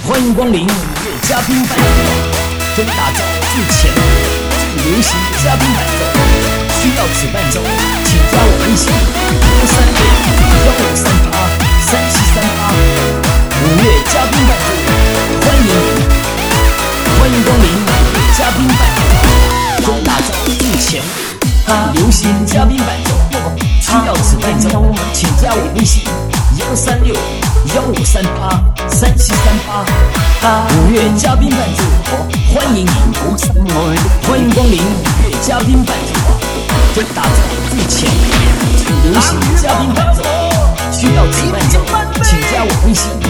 欢迎光临5月嘉宾伴奏，专打造最前卫、最流行嘉宾伴奏。需要此伴奏，请加我微信136-1538-3738。5月嘉宾伴奏，欢迎您！欢迎光临5月嘉宾伴奏，专打造最前卫、最流行嘉宾伴奏。需要此伴奏，请加我微信136-1538-3738。5月嘉宾伴奏，欢迎您！欢迎光临5月嘉宾伴奏，专打造最前卫、最流行嘉宾伴奏。需要此伴奏，请加我微信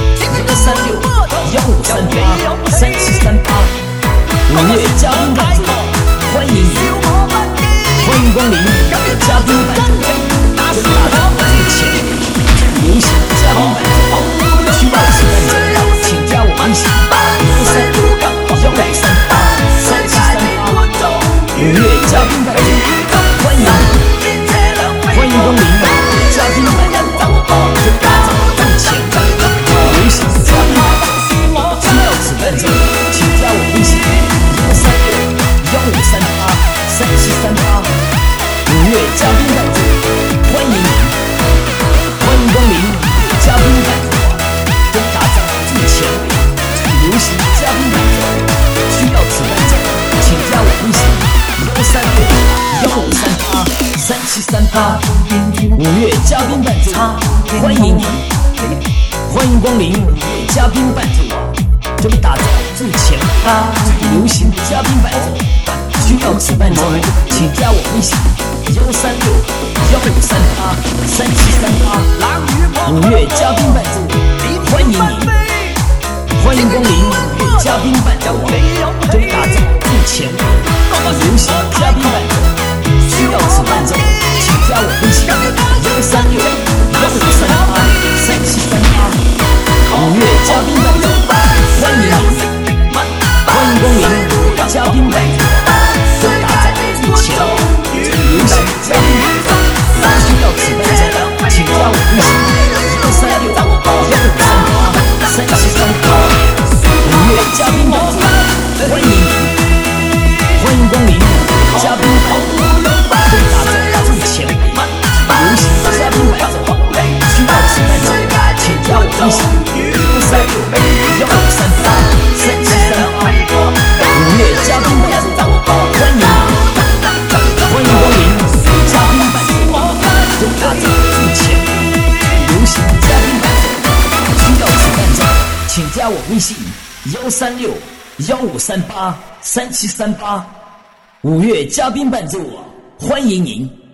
136-1538-3738。5月嘉宾伴奏，欢迎您！欢迎光临5月嘉宾伴奏，专打造最前卫、最流行嘉宾伴奏。需要此伴奏，请加我微信136-1538-3738。5月嘉宾伴奏，欢迎您！欢迎光临5月嘉宾伴奏，专打造最前卫、最流行嘉宾伴奏。需要此伴奏，请加我微信136-1538-3738。5月嘉宾伴奏，欢迎您！欢迎光临5月嘉宾伴奏，专打造最前卫、最流行嘉宾伴奏。需要此伴奏，请加我微信136-1538-3738。5月嘉宾伴奏，欢迎您！欢迎光临5月嘉宾伴奏，专打造最前卫、最流行嘉宾伴奏。需要此伴奏，请加我微信136-1538-3738。5月嘉宾伴奏，欢迎您！欢迎光临5月嘉宾伴奏，专打造最前卫、最流行嘉宾伴奏。需要此伴奏，请加我微信136-1538-3738。5月嘉宾伴奏，欢迎您！欢迎光临5月嘉宾伴奏，专打造最前卫、最流行嘉宾伴奏。需要此伴奏，请加我微信136-1538-3738。5月嘉宾伴奏，欢迎您！欢迎光临5月嘉宾伴奏，专打造最前卫、最流行嘉宾伴奏。需要此伴奏，请加我微信136-1538-3738。5月嘉宾伴奏，欢迎您！欢迎光临5月嘉宾伴奏，专打造最前卫、最流行嘉宾伴奏。需要此伴奏，请加我微信136-1538-3738。5月嘉宾伴奏，欢迎您！